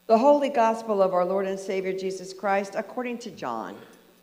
The Holy Gospel of our Lord and Savior Jesus Christ according to John.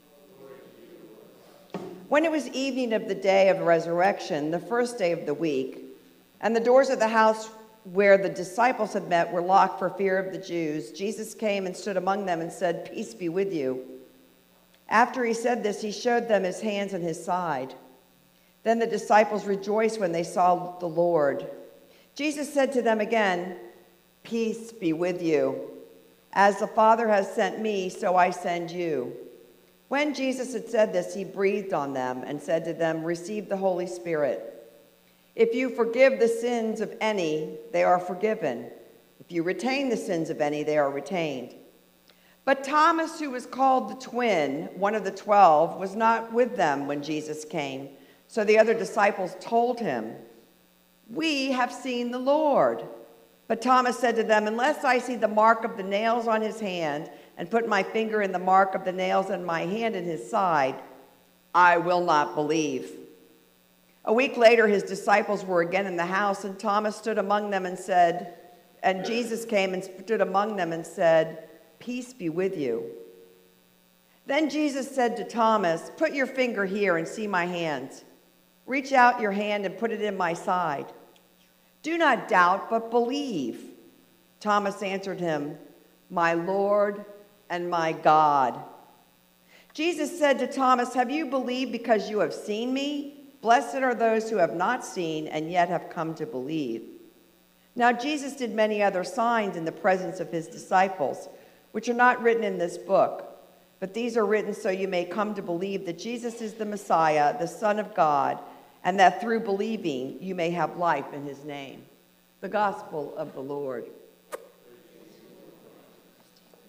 When it was evening of the day of resurrection, the first day of the week, and the doors of the house where the disciples had met were locked for fear of the Jews, Jesus came and stood among them and said, "Peace be with you." After he said this, he showed them his hands and his side. Then the disciples rejoiced when they saw the Lord. Jesus said to them again, "Peace be with you. As the Father has sent me, so I send you." When Jesus had said this, he breathed on them and said to them, "Receive the Holy Spirit. If you forgive the sins of any, they are forgiven. If you retain the sins of any, they are retained." But Thomas, who was called the twin, one of the 12, was not with them when Jesus came. So the other disciples told him, "We have seen the Lord." But Thomas said to them, "Unless I see the mark of the nails on his hand and put my finger in the mark of the nails and my hand in his side, I will not believe." A week later, his disciples were again in the house, and Thomas stood among them and Jesus came and stood among them and said, "Peace be with you." Then Jesus said to Thomas, "Put your finger here and see my hands. Reach out your hand and put it in my side. Do not doubt, but believe." Thomas answered him, "My Lord and my God." Jesus said to Thomas, "Have you believed because you have seen me? Blessed are those who have not seen and yet have come to believe." Now Jesus did many other signs in the presence of his disciples, which are not written in this book, but these are written so you may come to believe that Jesus is the Messiah, the Son of God, and that through believing you may have life in his name. The Gospel of the Lord.